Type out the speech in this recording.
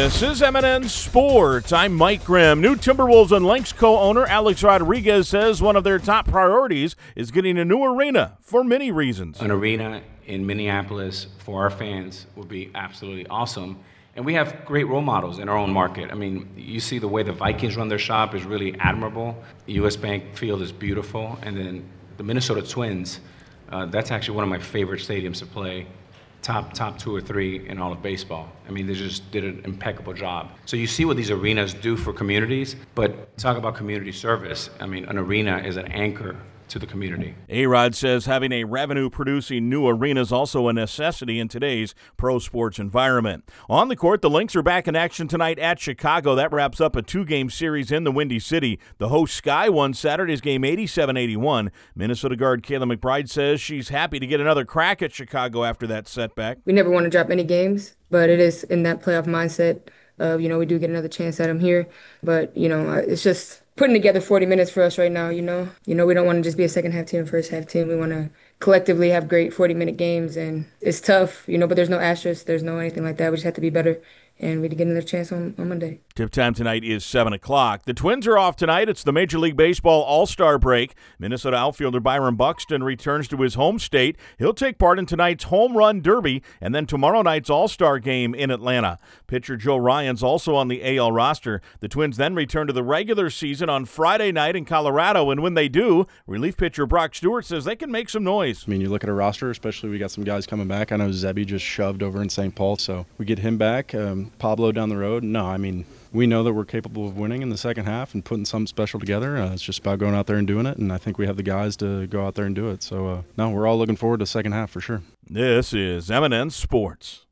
This is M&N Sports. I'm Mike Grimm. New Timberwolves and Lynx co-owner Alex Rodriguez says one of their top priorities is getting a new arena for many reasons. An arena in Minneapolis for our fans would be absolutely awesome. And we have great role models in our own market. I mean, you see the way the Vikings run their shop is really admirable. The US Bank Field is beautiful. And then the Minnesota Twins, that's actually one of my favorite stadiums to play. Top 2 or 3 in all of baseball. I mean, they just did an impeccable job. So you see what these arenas do for communities, but talk about community service. I mean, an arena is an anchor to the community. A-Rod says having a revenue-producing new arena is also a necessity in today's pro sports environment. On the court, the Lynx are back in action tonight at Chicago. That wraps up a 2-game series in the Windy City. The host Sky won Saturday's game 87-81. Minnesota guard Kayla McBride says she's happy to get another crack at Chicago after that setback. We never want to drop any games, but it is in that playoff mindset of, we do get another chance at them here. But, it's just putting together 40 minutes for us right now, we don't want to just be a second-half team, first-half team. We want to collectively have great 40-minute games, and it's tough, but there's no asterisk, there's no anything like that. We just have to be better, and we get another chance on Monday. Tip time tonight is 7 o'clock. The Twins are off tonight. It's the Major League Baseball All-Star break. Minnesota outfielder Byron Buxton returns to his home state. He'll take part in tonight's Home Run Derby and then tomorrow night's All-Star game in Atlanta. Pitcher Joe Ryan's also on the AL roster. The Twins then return to the regular season on Friday night in Colorado, and when they do, relief pitcher Brock Stewart says they can make some noise. I mean, you look at our roster, especially we got some guys coming back. I know Zebby just shoved over in St. Paul, so we get him back. Pablo down the road. No, I mean, we know that we're capable of winning in the second half and putting something special together. It's just about going out there and doing it, and I think we have the guys to go out there and do it. So, no, we're all looking forward to the second half for sure. This is M&N Sports.